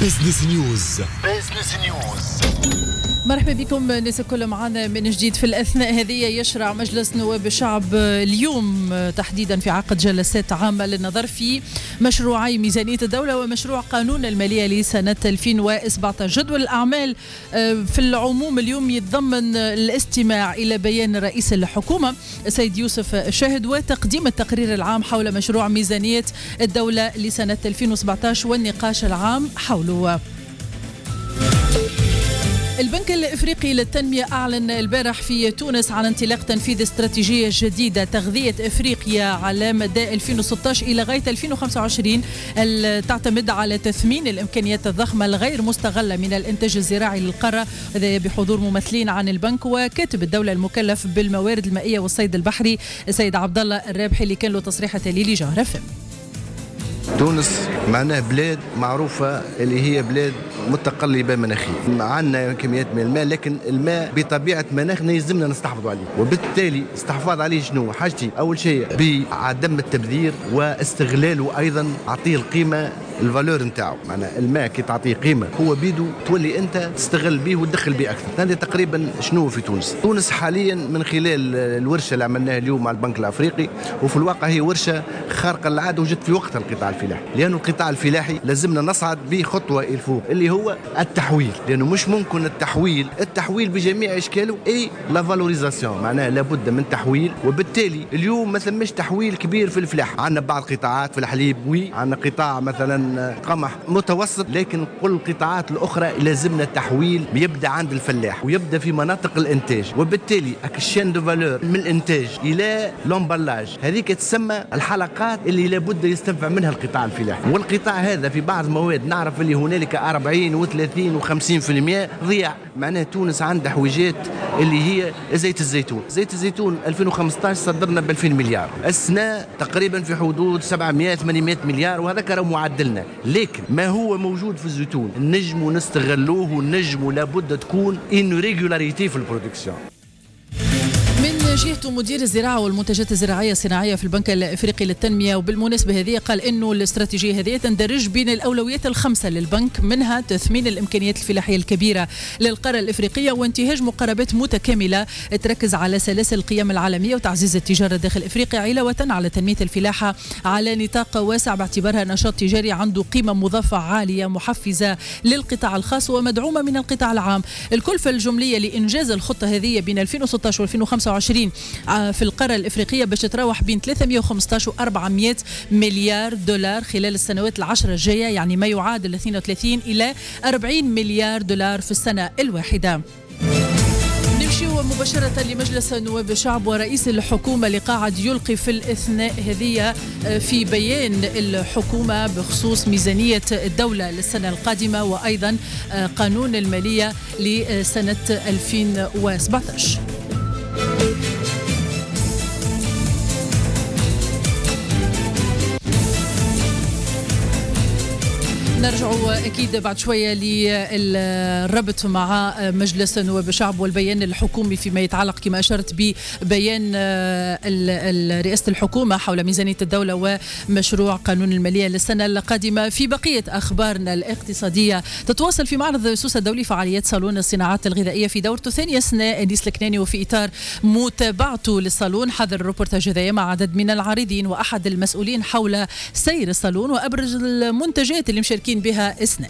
بزنس نيوز. بزنس نيوز. مرحبا بكم الناس الكل معنا من جديد. في الأثناء هذه يشرع مجلس نواب الشعب اليوم تحديدا في عقد جلسات عامة للنظر في مشروعي ميزانية الدولة ومشروع قانون المالية لسنة 2017. جدول الأعمال في العموم اليوم يتضمن الاستماع إلى بيان رئيس الحكومة السيد يوسف الشاهد وتقديم التقرير العام حول مشروع ميزانية الدولة لسنة 2017 والنقاش العام حوله. البنك الإفريقي للتنمية أعلن البارح في تونس عن انطلاق تنفيذ استراتيجية جديدة تغذية إفريقيا على مدى 2016 إلى غاية 2025 تعتمد على تثمين الإمكانيات الضخمة الغير مستغلة من الإنتاج الزراعي للقارة، وذا بحضور ممثلين عن البنك وكاتب الدولة المكلف بالموارد المائية والصيد البحري السيد عبد الله الرابحي اللي كان له تصريح تالي لجوهرة فم. تونس معناها بلاد معروفة اللي هي بلاد متقلبة مناخيا، عندنا كميات من الماء، لكن الماء بطبيعة مناخنا يلزمنا نستحفظوا عليه، وبالتالي استحفاظ عليه شنو حاجتي؟ أول شيء بعدم التبذير واستغلاله، أيضا أعطيه القيمة الفالور نتاعو. معناها الماء كي تعطيه قيمة هو بيدو تولي أنت تستغل به وتدخل به أكثر. هذا تقريبا شنو في تونس. تونس حاليا من خلال الورشة اللي عملناها اليوم مع البنك الأفريقي، وفي الواقع هي ورشة خارقة للعادة وجدت في وقت القطاع الفلاحي، لأن القطاع الفلاحي لازمنا نصعد بخطوة الفوق اللي هو التحويل، لأنه مش ممكن التحويل بجميع أشكاله أي لا فالوريزاسيون، معناها لابد من تحويل. وبالتالي اليوم ما ثمش تحويل كبير في الفلاحة. عندنا بعض قطاعات في الحليب عندنا قطاع مثلا قمح متوسط، لكن كل القطاعات الأخرى لازمنا تحويل يبدأ عند الفلاح ويبدأ في مناطق الإنتاج، وبالتالي الشين دو فالور من الإنتاج إلى لومبلاج هذيك تسمى الحلقات اللي لابد يستنفع منها القطاع الفلاحي. والقطاع هذا في بعض المواد نعرف اللي هنالك 40 و30 و50% ضياع. معناها تونس عندها حويجات اللي هي زيت الزيتون 2015 صدرنا ب 2000 مليار، السنة تقريبا في حدود 700-800 مليار، وهذا كان معدلنا. لكن ما هو موجود في الزيتون نجم نستغلوه، ونجم لابد تكون إنه ريجولاريتي في البرودكسيون. من جهة مدير الزراعة والمنتجات الزراعية الصناعية في البنك الإفريقي للتنمية، وبالمناسبة هذه قال إنه الاستراتيجية هذه تندرج بين الأولويات الخمسة للبنك، منها تثمين الإمكانيات الفلاحية الكبيرة للقارة الإفريقية وانتهاج مقاربات متكاملة تركز على سلاسل القيم العالمية وتعزيز التجارة داخل إفريقيا، علاوة على تنمية الفلاحة على نطاق واسع باعتبارها نشاط تجاري عنده قيمة مضافة عالية محفزة للقطاع الخاص ومدعومة من القطاع العام. الكلفة الجملية لإنجاز الخطة هذه بين 2016 و 2025 في القارة الإفريقية باش تتراوح بين 315 و 400 مليار دولار خلال السنوات العشر الجاية، يعني ما يعادل 32 إلى 40 مليار دولار في السنة الواحدة. نمشي مباشرة لمجلس نواب الشعب، ورئيس الحكومة اللي قاعد يلقي في الأثناء هذه في بيان الحكومة بخصوص ميزانية الدولة للسنة القادمة وأيضا قانون المالية لسنة 2017. نرجع أكيد بعد شوية للربط مع مجلس نواب الشعب والبيان الحكومي فيما يتعلق كما أشرت ببيان رئاسة الحكومة حول ميزانية الدولة ومشروع قانون المالية للسنة القادمة. في بقية أخبارنا الاقتصادية، تتواصل في معرض سوسة الدولي فعاليات صالون الصناعات الغذائية في دورته ثانية سنة أنيس الكناني، وفي إطار متابعته للصالون حضر الروبورتاج هذايا مع عدد من العارضين وأحد المسؤولين حول سير الصالون وأبرز المنتجات اللي مشاركين بها اثنين.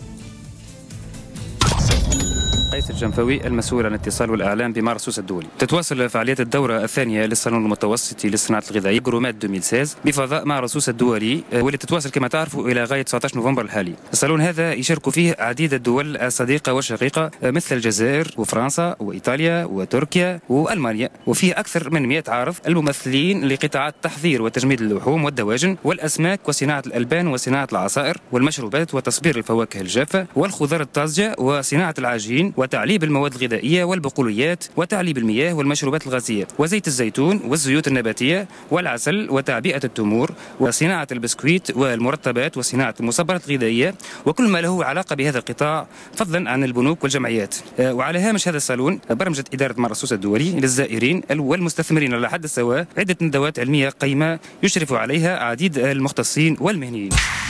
قيس الجنفوي المسؤول عن الاتصال والاعلام بمعرض سوسة الدولي. تتواصل فعاليات الدوره الثانيه للصالون المتوسطي للصناعات الغذائيه جرومات 2016 بفضاء معرض سوسة الدولي، واللي تتواصل كما تعرفوا الى غايه 19 نوفمبر الحالي. الصالون هذا يشارك فيه عديد الدول الصديقه والشقيقه مثل الجزائر وفرنسا وايطاليا وتركيا والمانيا، وفيه اكثر من 100 عارض الممثلين لقطاعات تحضير وتجميد اللحوم والدواجن والاسماك وصناعه الالبان وصناعه العصائر والمشروبات وتصبير الفواكه الجافه والخضار الطازجه وصناعه العجين وتعليب المواد الغذائية والبقوليات وتعليب المياه والمشروبات الغازية وزيت الزيتون والزيوت النباتية والعسل وتعبئة التمور وصناعة البسكويت والمرطبات وصناعة المصبرات الغذائية وكل ما له علاقة بهذا القطاع، فضلا عن البنوك والجمعيات. وعلى هامش هذا الصالون برمجت إدارة معرض سوسة الدولي للزائرين والمستثمرين على حد السواء عدة ندوات علمية قيمة يشرف عليها عديد المختصين والمهنيين.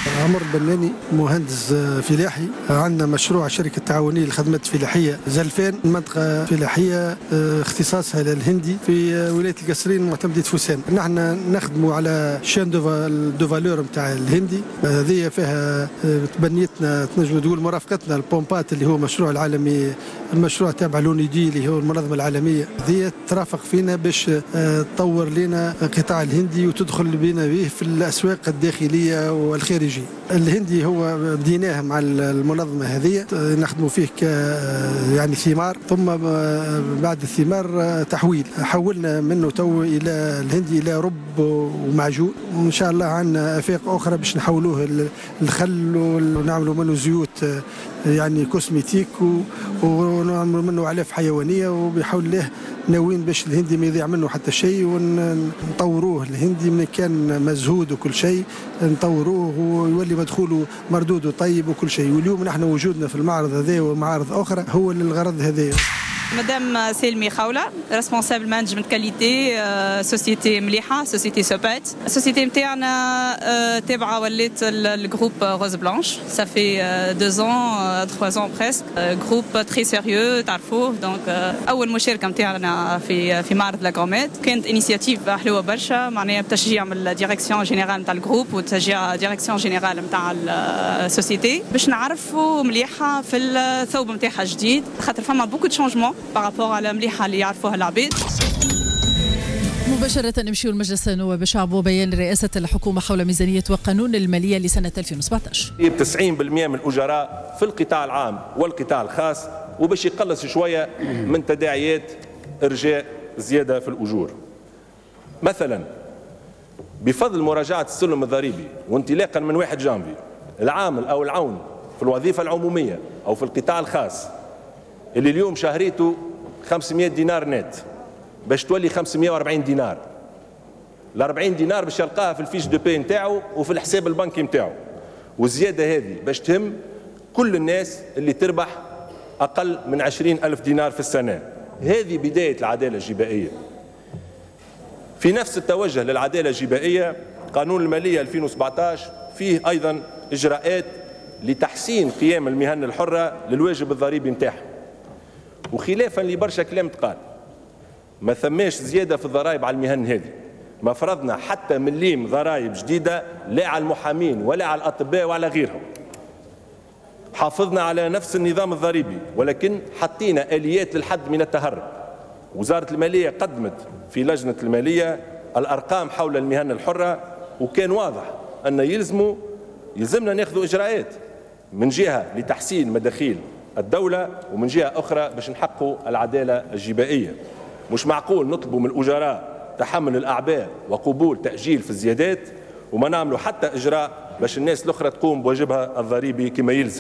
عمر البناني مهندس فلاحي. عندنا مشروع شركة تعاونية للخدمات الفلاحية زلفان، منطقة فلاحية اختصاصها للهندي في ولاية القصرين معتمدية فوسان. نحن نخدموا على شان دو فالور نتاع الهندي. هذه فيها تبنيتنا تنجم تقول مرافقتنا البومبات اللي هو مشروع العالمي، المشروع تابع لونيدي اللي هو المنظمة العالمية. هذه ترافق فينا باش تطور لنا قطاع الهندي وتدخل بنا به في الأسواق الداخلية والخارجية. الهندي هو بديناه مع المنظمة هذه نخدموا فيه يعني ثمار، ثم بعد الثمار تحويل. حولنا منه تو إلى الهندي إلى رب ومعجون، وإن شاء الله عندنا آفاق أخرى باش نحولوه الخل ونعملوا منه زيوت يعني كوسميتيك ونعملوا منه علف حيوانية، وبحول الله ناويين باش الهندي ما يضيع منه حتى شيء ونطوروه. الهندي من كان مزهود وكل شيء نطوروه ويولي مدخوله مردود وطيب وكل شيء. واليوم نحن وجودنا في المعرض هذا ومعارض أخرى هو للغرض هذا. مدام سلمي خولة، ريسبونسابل مانجمنت كاليتي سوسيتي مليحة، سوسيتي سوبات. السوسيتي نتاعنا تابعة ولات الجروب روز بلانش، صافي 2 ans 3 ans presque. جروب تري سيريو تعرفوه. دونك أول مشاركة نتاعنا في معرض لاغروميت كانت انيسياتيف حلوة برشا، معناها بتشجيع من الديريكسيون جينيرال نتاع الجروب وتشجيع ديريكسيون جينيرال نتاع السوسيتي باش نعرفوا مليحة في الثوب نتاعها جديد، خاطر فما بوكو دو شونجمون بارابور على مليحة اللي يعرفوها العباد. مباشرة نمشي المجلس النواب الشعب وبيان رئاسة الحكومة حول ميزانية وقانون المالية لسنة 2017. 90% من الأجراء في القطاع العام والقطاع الخاص، وباش يقلص شوية من تداعيات إرجاء زيادة في الأجور. مثلا بفضل مراجعة السلم الضريبي وانطلاقا من 1 جانفي، العامل أو العون في الوظيفة العمومية أو في القطاع الخاص اللي اليوم شهريته 500 دينار نت باش تولي 540 دينار. ال 40 دينار باش يلقاها في الفيش دو بي نتاعو وفي الحساب البنكي نتاعو. والزيادة هذه باش تهم كل الناس اللي تربح أقل من 20,000 دينار في السنة. هذه بداية العدالة الجبائية. في نفس التوجه للعدالة الجبائية، قانون المالية 2017 فيه أيضا إجراءات لتحسين قيام المهن الحرة للواجب الضريبي نتاعها. وخلافا لبرشا كلام تقال، ما ثماش زيادة في الضرائب على المهن هذه، ما فرضنا حتى مليم ضرائب جديدة لا على المحامين ولا على الأطباء وعلى غيرهم. حافظنا على نفس النظام الضريبي، ولكن حطينا آليات للحد من التهرب. وزارة المالية قدمت في لجنة المالية الأرقام حول المهن الحرة، وكان واضح أن يلزمنا ناخذ إجراءات من جهة لتحسين مداخيل الدولة، ومن جهة أخرى باش نحققوا العدالة الجبائية. مش معقول نطلبوا من الأجراء تحمل الأعباء وقبول تأجيل في الزيادات وما نعملوا حتى إجراء باش الناس الأخرى تقوم بواجبها الضريبي كما يلزم.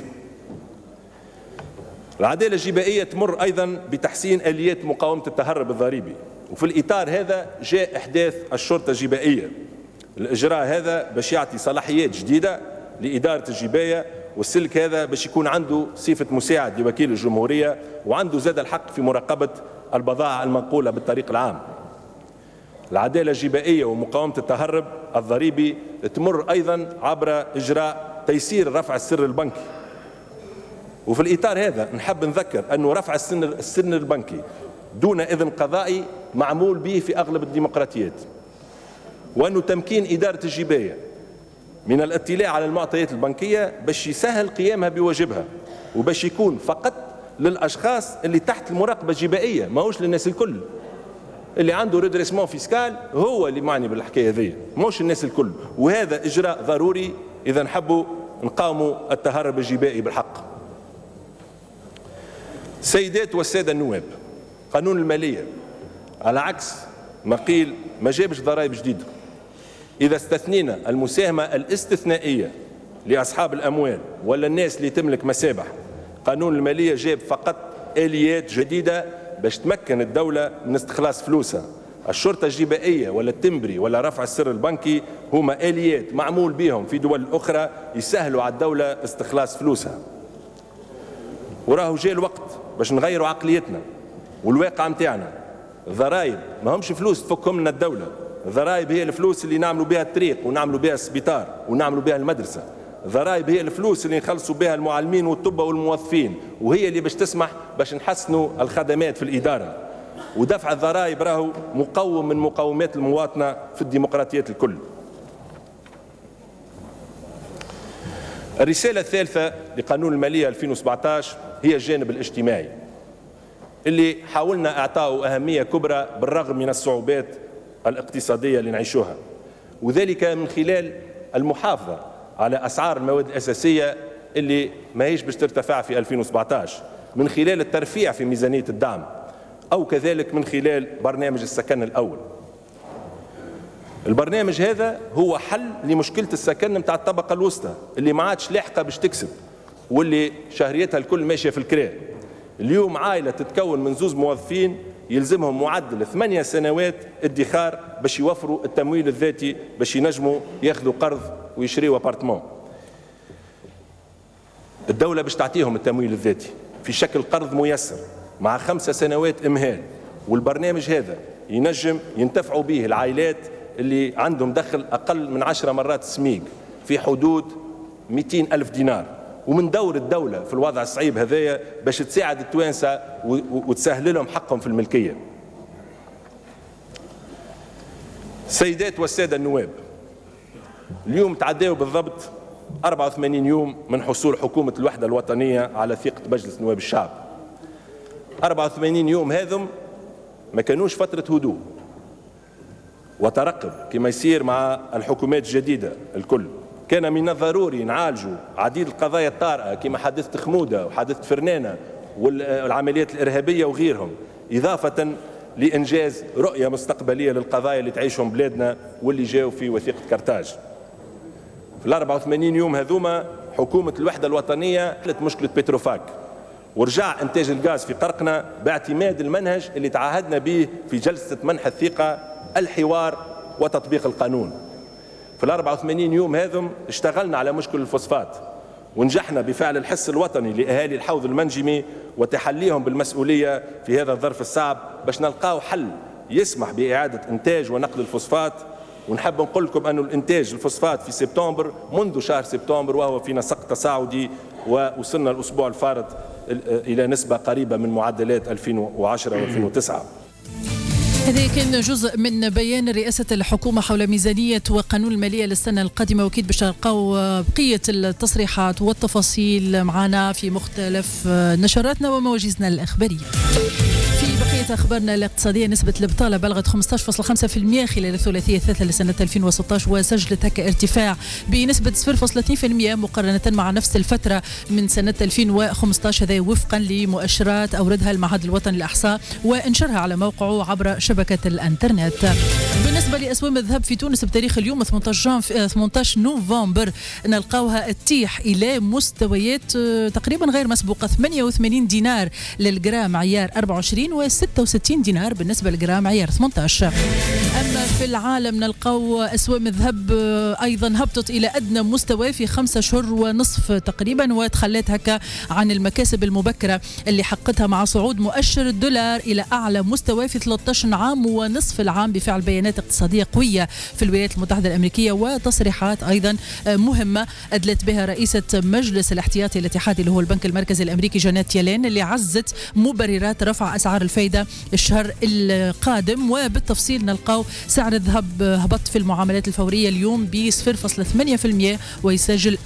العدالة الجبائية تمر أيضا بتحسين آليات مقاومة التهرب الضريبي، وفي الإطار هذا جاء إحداث الشرطة الجبائية. الإجراء هذا باش يعطي صلاحيات جديدة لإدارة الجباية، والسلك هذا باش يكون عنده صفة مساعد لوكيل الجمهورية، وعنده زاد الحق في مراقبة البضائع المنقولة بالطريق العام. العدالة الجبائية ومقاومة التهرب الضريبي تمر أيضا عبر إجراء تيسير رفع السر البنكي. وفي الإطار هذا نحب نذكر أنه رفع السن البنكي دون إذن قضائي معمول به في أغلب الديمقراطيات، وأنه تمكين إدارة الجباية من الاطلاع على المعطيات البنكية باش يسهل قيامها بواجبها، وباش يكون فقط للأشخاص اللي تحت المراقبة الجبائية، ماهوش للناس الكل. اللي عنده ريدريسمون فيسكال هو اللي معني بالحكاية هذه، ماهوش الناس الكل. وهذا إجراء ضروري إذا نحبوا نقاوموا التهرب الجبائي بالحق. سيدات والسادة النواب، قانون المالية على عكس ما قيل ما جابش ضرائب جديدة. إذا استثنينا المساهمة الاستثنائية لأصحاب الأموال ولا الناس اللي تملك مسابح، قانون المالية جاب فقط آليات جديدة باش تمكن الدولة من استخلاص فلوسها. الشرطة الجبائية ولا التمبري ولا رفع السر البنكي هما آليات معمول بهم في دول أخرى يسهلوا على الدولة استخلاص فلوسها. وراه جاء الوقت باش نغيروا عقليتنا والواقع متاعنا. الضرائب ما همش فلوس تفكهم من الدولة، الضرائب هي الفلوس اللي نعملوا بها الطريق ونعملوا بها السبيطار ونعملوا بها المدرسة. ضرائب هي الفلوس اللي نخلصوا بها المعلمين والطب والموظفين، وهي اللي باش تسمح باش نحسنوا الخدمات في الإدارة. ودفع الضرائب راهو مقوم من مقومات المواطنة في الديمقراطيات الكل. الرسالة الثالثة لقانون المالية 2017 هي الجانب الاجتماعي اللي حاولنا إعطائه أهمية كبرى بالرغم من الصعوبات الاقتصادية اللي نعيشوها، وذلك من خلال المحافظة على أسعار المواد الأساسية اللي ما هيش باش ترتفع في 2017، من خلال الترفيع في ميزانية الدعم، أو كذلك من خلال برنامج السكن الأول. البرنامج هذا هو حل لمشكلة السكن متاع الطبقة الوسطى اللي ما عادش لاحقة باش تكسب، واللي شهريتها الكل ماشية في الكراء. اليوم عائلة تتكون من 2 موظفين يلزمهم معدل 8 سنوات ادخار باش يوفروا التمويل الذاتي باش ينجموا ياخذوا قرض ويشريوا ابارتمون. الدولة باش تعطيهم التمويل الذاتي في شكل قرض ميسر مع 5 سنوات إمهال، والبرنامج هذا ينجم ينتفعوا به العائلات اللي عندهم دخل أقل من 10 مرات السميق في حدود 200,000 دينار. ومن دور الدولة في الوضع الصعيب هذايا باش تساعد التوانسة وتسهل لهم حقهم في الملكية. سيدات والسادة النواب، اليوم تعداوا بالضبط 84 يوم من حصول حكومة الوحدة الوطنية على ثقة مجلس نواب الشعب. 84 يوم هذم ما كانوش فترة هدوء وترقب كما يصير مع الحكومات الجديدة الكل. كان من الضروري نعالجوا عديد القضايا الطارئة كما حادثة خمودة وحادثة فرنانة والعمليات الإرهابية وغيرهم، إضافة لإنجاز رؤية مستقبلية للقضايا اللي تعيشهم بلادنا واللي جاوا في وثيقة كرتاج. في 84 يوم هذوما حكومة الوحدة الوطنية حلت مشكلة بتروفاك ورجع إنتاج الغاز في قرقنا باعتماد المنهج اللي تعهدنا به في جلسة منح الثقة: الحوار وتطبيق القانون. في 84 يوم هذم اشتغلنا على مشكل الفوسفات ونجحنا بفعل الحس الوطني لأهالي الحوض المنجمي وتحليهم بالمسؤولية في هذا الظرف الصعب باش نلقاو حل يسمح بإعادة إنتاج ونقل الفوسفات. ونحب نقول لكم أن الإنتاج الفوسفات في سبتمبر، منذ شهر سبتمبر، وهو في نسق تصاعدي، ووصلنا الأسبوع الفارط إلى نسبة قريبة من معدلات 2010 و2009. هذا كان جزء من بيان رئاسة الحكومة حول ميزانية وقانون المالية للسنة القادمة، وأكيد باش تلقاو بقية التصريحات والتفاصيل معنا في مختلف نشراتنا ومواجزنا الإخبارية. في بقية أخبارنا الاقتصادية، نسبة البطالة بلغت 15.5% خلال الثلاثية الثالثة لسنة 2016، وسجلت هكا ارتفاع بنسبة 0.2% مقارنة مع نفس الفترة من سنة 2015، هذا وفقا لمؤشرات أوردها المعهد الوطني للإحصاء ونشرها على موقعه عبر شبكة الانترنت. بالنسبة لأسواق الذهب في تونس بتاريخ اليوم 18 نوفمبر نلقاوها تتيح إلى مستويات تقريبا غير مسبوقة، 88 دينار للجرام عيار 24 و66 دينار بالنسبة للجرام عيار 18. أما في العالم نلقاو أسواق الذهب أيضا هبطت إلى أدنى مستوى في 5 أشهر ونصف تقريبا، وتخلت هكا عن المكاسب المبكرة اللي حققتها مع صعود مؤشر الدولار إلى أعلى مستوى في 13 عام ونصف العام بفعل بيانات اقتصادية قوية في الولايات المتحدة الأمريكية وتصريحات أيضا مهمة أدلت بها رئيسة مجلس الاحتياطي الاتحادي اللي هو البنك المركزي الأمريكي جانيت يالين، اللي عزت مبررات رفع أسعار الفايدة الشهر القادم. وبالتفصيل نلقاو سعر الذهب هبط في المعاملات الفورية اليوم ب 0.8% ويسجل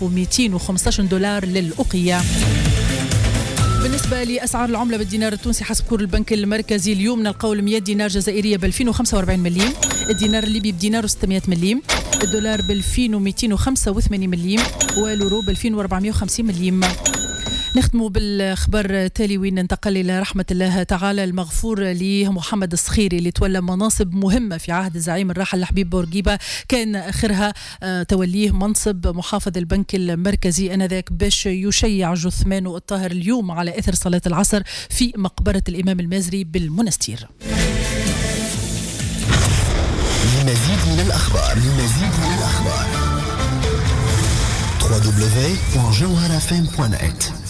$1215 للأوقية. بالنسبة لأسعار العملة بالدينار التونسي حسب كور البنك المركزي اليوم نلقاو 100 دينار جزائرية ب 2045 مليم، الدينار الليبي بدينار 600 مليم، الدولار ب 2285 مليم، واليورو ب 2450 مليم. نختم بالخبر التالي وين ننتقل إلى رحمة الله تعالى المغفور لمحمد الصخيري اللي تولى مناصب مهمة في عهد الزعيم الراحل لحبيب بورقيبة، كان آخرها توليه منصب محافظ البنك المركزي آنذاك باش يشيع جثمانه الطاهر اليوم على إثر صلاة العصر في مقبرة الإمام المازري بالمنستير. لمزيد من الأخبار www.jawharafm.net